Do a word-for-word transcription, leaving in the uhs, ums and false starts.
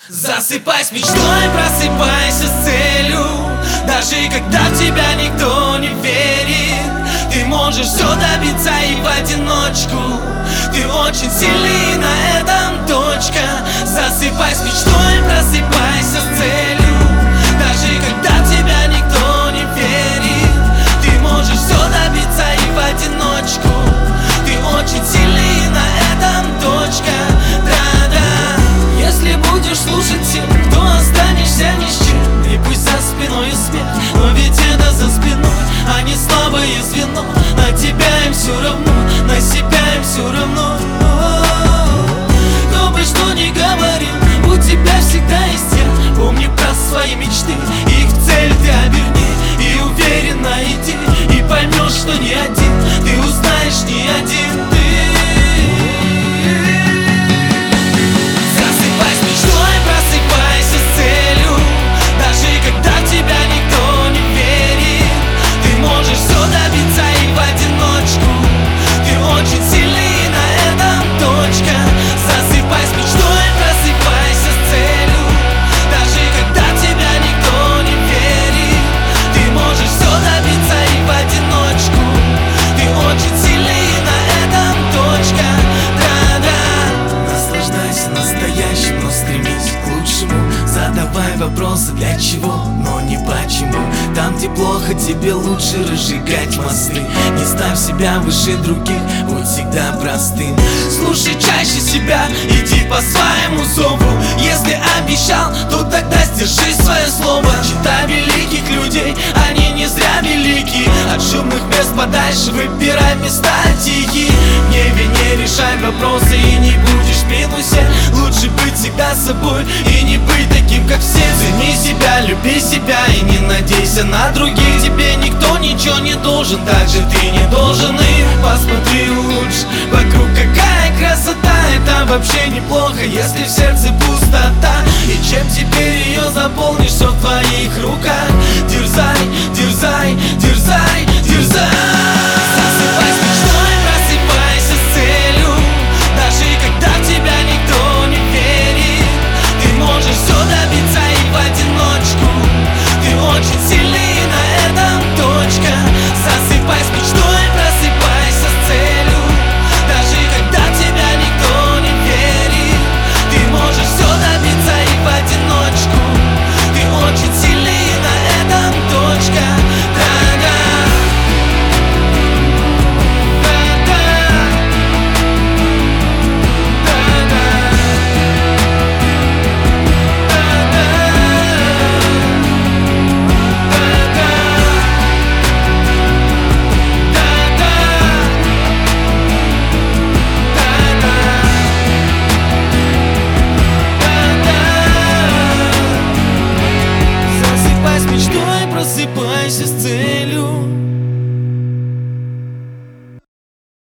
Засыпай с мечтой, просыпайся с целью. Даже когда в тебя никто не верит, ты можешь все добиться и в одиночку. Ты очень сильный, и на этом точка. Засыпай с мечтой, просыпайся с целью. Даже когда в тебя никто не верит, ты можешь все добиться и в одиночку. Ты очень сильный, и на этом точка. Да-да. Если будешь слушать тех, то останешься ни с чем. И пусть за спиной смех, но ведь это за спиной, а не слабое звено. На тебя им все равно, на себя им все равно. Кто бы что ни говорил, у тебя всегда есть я. Помни про свои мечты, их цель ты оберни. И уверенно иди, и поймешь, что не один. Ты узнаешь, не один ты. Просыпайся с целью. Даже когда в тебя никто не верит, ты можешь все добиться и в одиночку. Ты очень сильный, и на этом точка. Засыпай с мечтой, просыпайся с целью. Даже когда в тебя никто не верит, ты можешь все добиться и в одиночку. Ты очень сильный, и на этом точка. Да-да. Наслаждайся настоящим, но стремись к лучшему. Задавай вопросы для чего, но не почему. Там где плохо, тебе лучше разжигать мосты. Не ставь себя выше других, будь всегда простым. Слушай чаще себя, иди по своему зову. Если обещал, то тогда сдержи свое слово. Читай великих людей, они не зря велики. От шумных мест подальше выбирай места тихие. В небе не решай вопросы и не будешь в минусе. Лучше быть всегда собой и не быть таким, как все. Цени себя, люби себя и не надейся на других. Тебе никто ничего не должен, так же ты не должен им. Посмотри лучше вокруг, какая красота. Это вообще неплохо, если в сердце пустота. И чем теперь ее заполнишь, все в твоих руках. Дерзай, дерзай, дерзай, дерзай. Засыпай с мечтой, просыпайся с целью. Даже когда в тебя никто не верит, ты можешь все добиться и в одиночку. Ты очень сильный, и на этом точка. Засыпай с мечтой, просыпайся с целью. Даже когда в тебя никто не верит, ты можешь все добиться и в одиночку. Ты очень сильный, и на этом точка. Да-да. Просыпайся с целью.